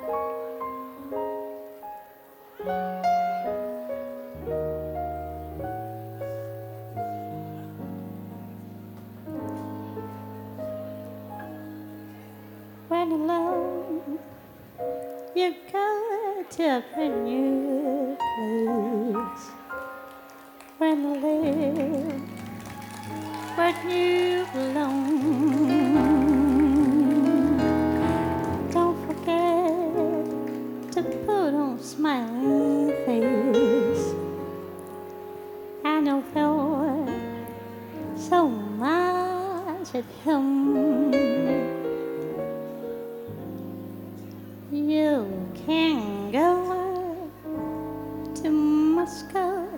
When alone, you go to a brand new place. When you live where you belong, don't forget to put on a smiling face. And you'll feel so much at home. You can go to Moscow.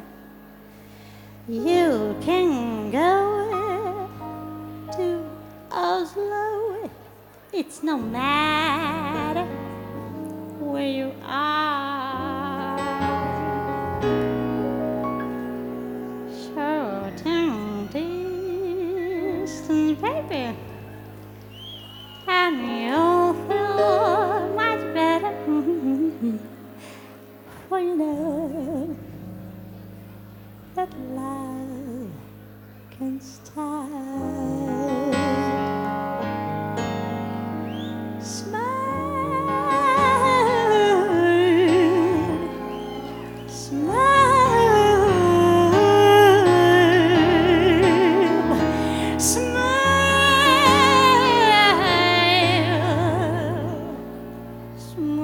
You can go to Oslo. It's no matter where you are. Short and distance, baby, and you'll feel much better. For you know that love can start. Smile, smile, smile,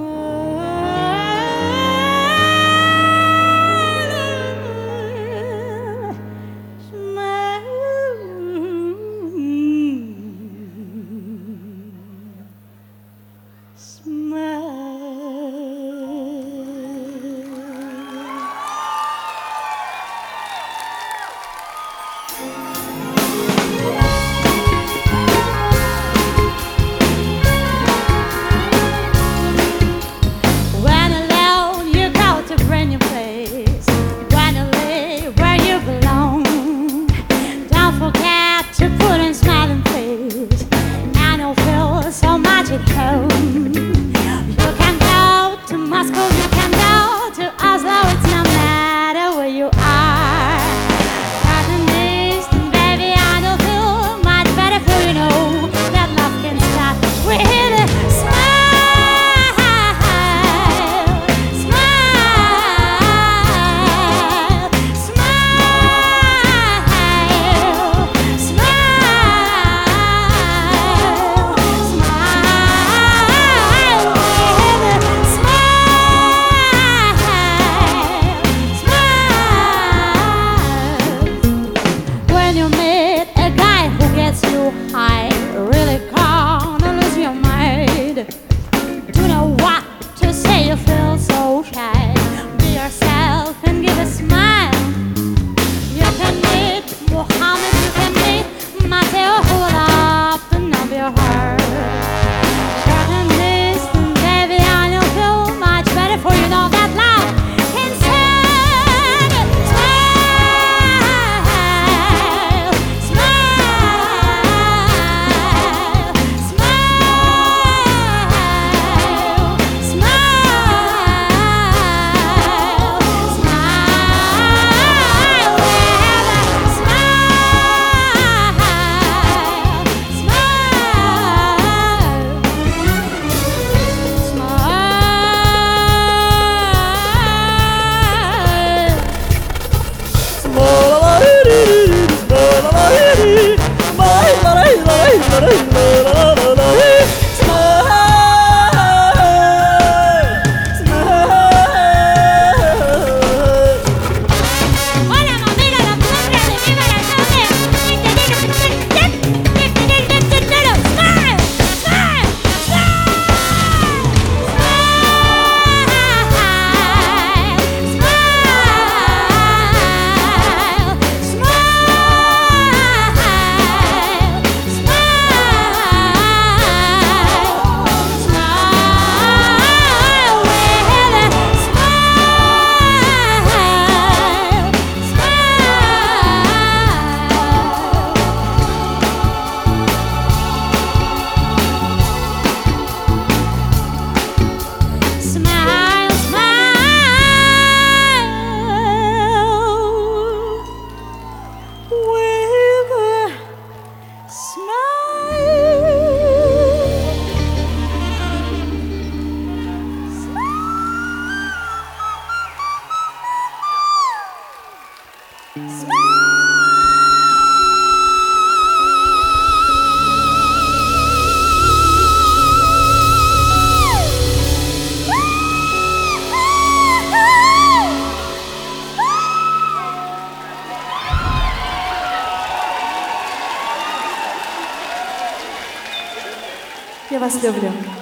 When alone, you go to a brand new place. When you live where you belong, don't forget to put on a smiling face. And you'll feel so much at home. You can go to Moscow, you can go to Oslo. It's no matter where you are. Certain distance, baby, and you'll feel much better. For you know that love can start with a smile, smile, smile, smile, smile. вас люблю.